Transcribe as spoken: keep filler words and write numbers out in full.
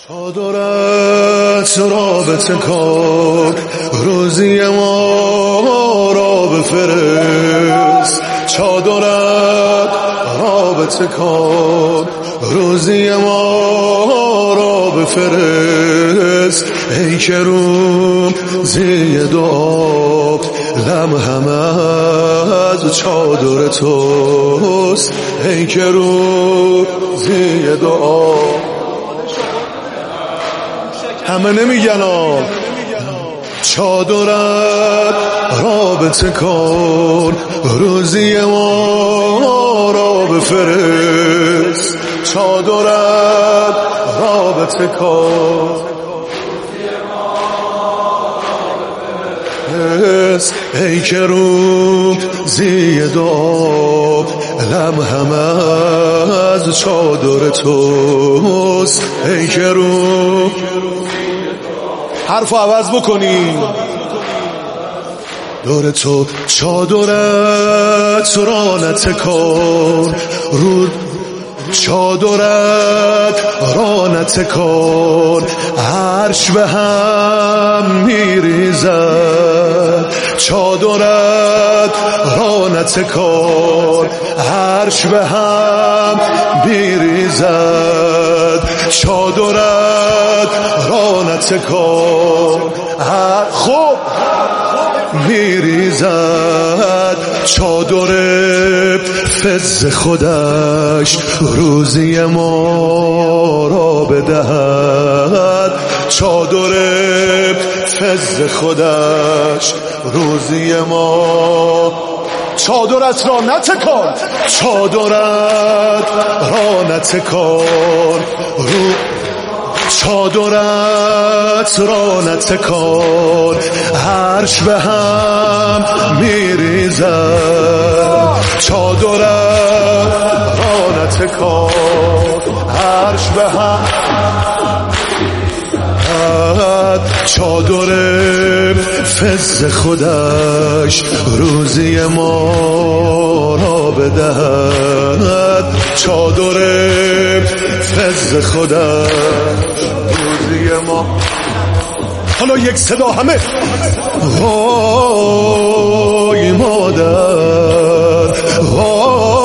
چادرت را بتکن، روزی ما را بفرست. چادرت را بتکن، روزی ما را بفرست. ای که روزی دعا لمحم از چادر توست. ای که روزی دعا همه نمیگن آه. چادرت را بتکن، روزی ما را بفرست. چادرت را بتکن، ای که روزی دعا لمحم از چادر توست. ای که روز حرف عوض بکنی دور تو. چادرت را نتکن، رو چادرت را نتکن، عرش به هم میریزد. چادرت را نتکن، عرش به هم میریزد. چادرت را نتکن، خب میریزد. چادر فز خودش روزی ما را بدهد. چادر فز خودش روزی ما. چادرت را نتکن، چادرت را نتکن، رو چادرت را نتکن، عرش به هم میریزد. چادرت را نتکن، عرش به هم. چادر فز خودش روزی ما را بدهد. چادر فز خودش روزی ما. حالا یک صدا همه. وای مادر، وای